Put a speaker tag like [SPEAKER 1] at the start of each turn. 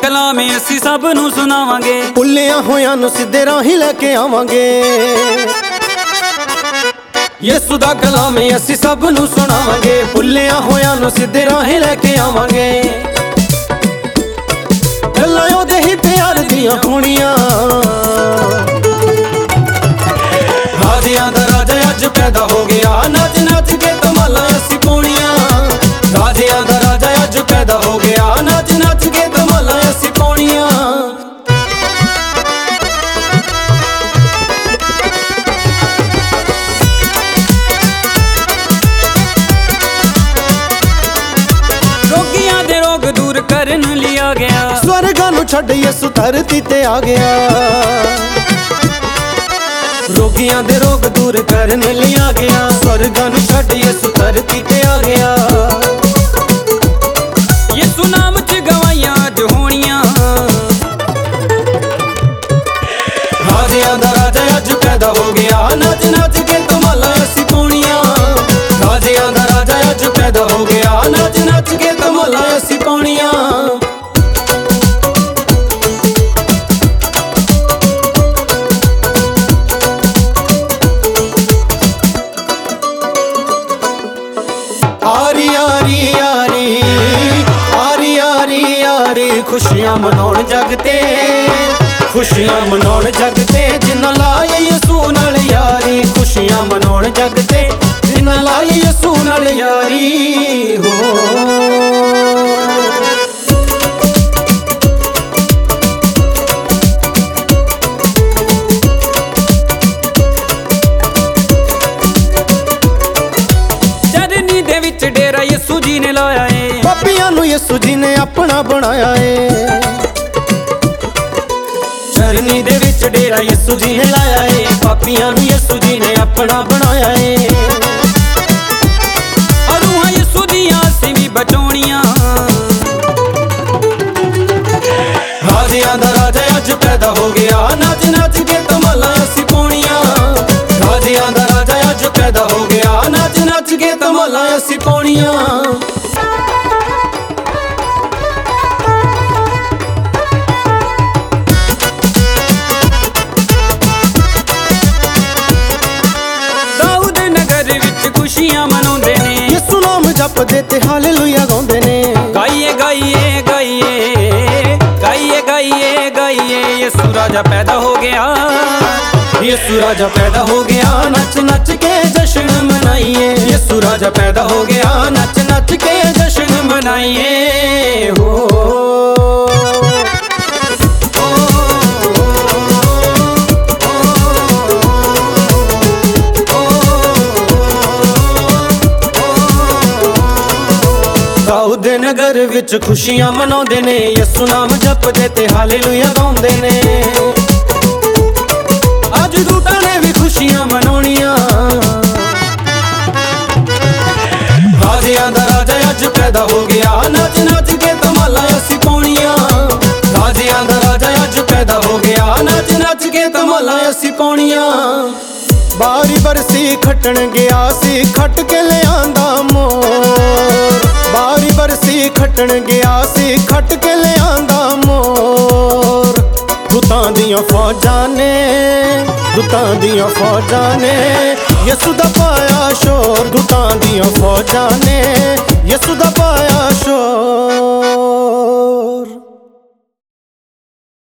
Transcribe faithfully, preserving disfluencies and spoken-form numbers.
[SPEAKER 1] ਕਲਾਮ ਅਸੀਂ ਸਭ ਨੂੰ ਸੁਣਾਵਾਂਗੇ।
[SPEAKER 2] ਭੁੱਲਿਆ ਹੋਇਆਂ ਨੂੰ ਸਿੱਧੇ ਰਾਹੀਂ ਲੈ ਕੇ ਆਵਾਂਗੇ। ਯਿਸੂ ਦਾ ਕਲਾਮ ਅਸੀਂ ਸਭ ਨੂੰ ਸੁਣਾਵਾਂਗੇ। ਭੁੱਲਿਆ ਹੋਇਆਂ ਨੂੰ ਸਿੱਧੇ ਰਾਹੀਂ ਲੈ ਕੇ ਆਵਾਂਗੇ। ਗੱਲਾਂ ਉਹਦੇ ਹੀ ਪਿਆਰ ਦੀਆਂ ਹੋਣੀਆਂ। ਰਾਜਿਆਂ ਦਾ ਰਾਜਾ ਅੱਜ ਪੈਦਾ ਹੋ ਗਿਆ। ਨੱਚ ਨੱਚ ਕੇ ਧਮਾਲਾਂ ਅਸੀਂ ਪਾਉਣੀਆਂ। ਰਾਜਿਆਂ ਦਾ ਰਾਜਾ ਅੱਜ ਪੈਦਾ ਹੋ ਗਿਆ। ਨੱਚ ਨੱਚ ਕੇ ਧਮਾਲਾਂ ਅਸੀਂ ਪਾਉਣੀਆਂ।
[SPEAKER 1] ਰੋਗੀਆਂ ਦੇ ਰੋਗ ਦੂਰ ਕਰਨ ਲਈ ਆ ਗਿਆ।
[SPEAKER 2] ਸਵਰਗਾਂ ਨੂੰ ਛੱਡ ਯਿਸੂ ਧਰਤੀ ਤੇ ਆ ਗਿਆ। ਰੋਗੀਆਂ ਦੇ ਰੋਗ ਦੂਰ ਕਰਨ ਲਈ ਆ ਗਿਆ। ਸਵਰਗਾਂ ਨੂੰ ਛੱਡ ਯਿਸੂ ਧਰਤੀ ਤੇ ਆ ਗਿਆ।
[SPEAKER 1] ਯਿਸੂ ਨਾਮ ਚ ਗਵਾਈਆਂ ਅੱਜ ਹੋਣੀਆਂ।
[SPEAKER 2] ਰਾਜਿਆਂ ਦਾ ਰਾਜਾ ਅੱਜ ਪੈਦਾ ਹੋ ਗਿਆ। ਨੱਚ ਨੱਚ ਕੇ ਧਮਾਲਾਂ ਅਸੀਂ ਪਾਉਣੀਆਂ। ਰਾਜਿਆਂ ਦਾ ਰਾਜਾ ਅੱਜ ਪੈਦਾ ਹੋ ਗਿਆ। ਨੱਚ ਨੱਚ ਕੇ ਧਮਾਲਾਂ ਅਸੀਂ ਪਾਉਣੀਆਂ। ਆਰੀ ਆਰੀ ਆਰੀ ਆਰੀ ਆਰੀ ਆਰੀ ਖੁਸ਼ੀਆਂ ਮਨਾਉਣ ਜਗ ਤੇ। ਖੁਸ਼ੀਆਂ ਮਨਾਉਣ ਜਗ ਤੇ ਜਿਨ੍ਹਾਂ ਲਾਏ ਯਿਸੂ ਨਾਲ ਯਾਰੀ। ਖੁਸ਼ੀਆਂ ਮਨਾਉਣ ਜਗ ਤੇ ਜਿਨ੍ਹਾਂ ਲਾਏ ਯਿਸੂ ਨਾਲ ਯਾਰੀ ਹੋ।
[SPEAKER 1] ਚਰਨੀ ਦੇ ਵਿੱਚ ਡੇਰਾ ਯਿਸੂ ਜੀ ਨੇ ਲਾਇਆ ਏ।
[SPEAKER 2] ਪਾਪੀਆਂ ਨੂੰ ਯਿਸੂ ਜੀ ਨੇ ਆਪਣਾ ਬਣਾਇਆ ਏ। ਚਰਨੀ ਦੇ ਵਿੱਚ ਡੇਰਾ ਯਿਸੂ ਜੀ ਨੇ ਲਾਇਆ ਏ। ਪਾਪੀਆਂ ਨੂੰ ਯਿਸੂ ਜੀ ਨੇ ਆਪਣਾ ਬਣਾਇਆ ਏ।
[SPEAKER 1] ਰੂਹਾਂ ਯਿਸੂ ਦੀਆਂ ਅਸੀਂ ਵੀ ਬਚਾਉਣੀਆਂ।
[SPEAKER 2] ਰਾਜਿਆਂ ਦਾ ਰਾਜਾ ਅੱਜ ਪੈਦਾ ਹੋ ਗਿਆ। ਨੱਚ ਨੱਚ ਕੇ ਧਮਾਲਾਂ ਅਸੀਂ ਪਾਉਣੀਆਂ। ਰਾਜਿਆਂ ਦਾ ਰਾਜਾ ਅੱਜ ਪੈਦਾ ਹੋ ਗਿਆ। ਨੱਚ ਨੱਚ ਕੇ ਧਮਾਲਾਂ ਅਸੀਂ ਪਾਉਣੀਆਂ।
[SPEAKER 1] ਦਾਊਦ ਨਗਰ ਵਿੱਚ ਖੁਸ਼ੀਆਂ ਮਨਾਉਂਦੇ ਨੇ।
[SPEAKER 2] ਯਿਸੂ ਨਾਮ ਜਪਦੇ ਤੇ ਹਾਲੇਲੂਇਆ ਗਾਉਂਦੇ ਨੇ।
[SPEAKER 1] ਗਾਈਏ ਗਾਈਏ ਗਾਈਏ ਗਾਈਏ ਗਾਈਏ ਗਾਈਏ ਯਿਸੂ ਰਾਜਾ ਪੈਦਾ ਹੋ ਗਿਆ।
[SPEAKER 2] ਯਿਸੂ ਰਾਜਾ ਪੈਦਾ ਹੋ ਗਿਆ। ਨੱਚ ਨੱਚ ਕੇ ਜਸ਼ਨ ਮਨਾਈਏ। ਯਿਸੂ ਰਾਜਾ ਪੈਦਾ ਹੋ ਗਿਆ। ਨੱਚ ਨੱਚ ਕੇ ਜਸ਼ਨ ਮਨਾਈਏ ਹੋ। ਦਾਊਦ ਨਗਰ ਵਿੱਚ ਖੁਸ਼ੀਆਂ ਮਨਾਉਂਦੇ ਨੇ। ਯਿਸੂ ਨਾਮ ਜਪਦੇ ਤੇ ਹਾਲੇਲੂਇਆ ਗਾਉਂਦੇ ਨੇ। ਅੱਜ ਦੂਤਾਂ ਨੇ ਵੀ ਖੁਸ਼ੀਆਂ ਮਨਾਉਣੀਆਂ। ਰਾਜਿਆਂ ਦਾ ਰਾਜਾ ਅੱਜ ਪੈਦਾ ਹੋ ਗਿਆ। ਨੱਚ ਨੱਚ ਕੇ ਧਮਾਲਾਂ ਅਸੀਂ ਪਾਉਣੀਆਂ। ਰਾਜਿਆਂ ਦਾ ਰਾਜਾ ਅੱਜ ਪੈਦਾ ਹੋ ਗਿਆ। ਨੱਚ ਨੱਚ ਕੇ ਧਮਾਲਾਂ ਅਸੀਂ ਪਾਉਣੀਆਂ। ਬਾਰੀ ਬਰਸੀ ਖੱਟਣ ਗਿਆ ਸੀ ਖੱਟ ਕੇ ਲਿਆਂਦਾ ਮੋਰ। ਬਾਰੀ ਬਰਸੀ ਖੱਟਣ ਗਿਆ ਸੀ ਖੱਟ ਕੇ ਲਿਆਂਦਾ ਮੋਰ। ਦੂਤਾਂ ਦੀਆਂ ਫੌਜਾਂ ਨੇ ਦੂਤਾਂ ਦੀਆਂ ਫੌਜਾਂ ਨੇ ਯਿਸੂ ਦਾ ਪਾਇਆ ਸ਼ੋਰ। ਦੂਤਾਂ ਦੀਆਂ ਫੌਜਾਂ ਨੇ ਯਿਸੂ ਦਾ ਪਾਇਆ ਸ਼ੋਰ।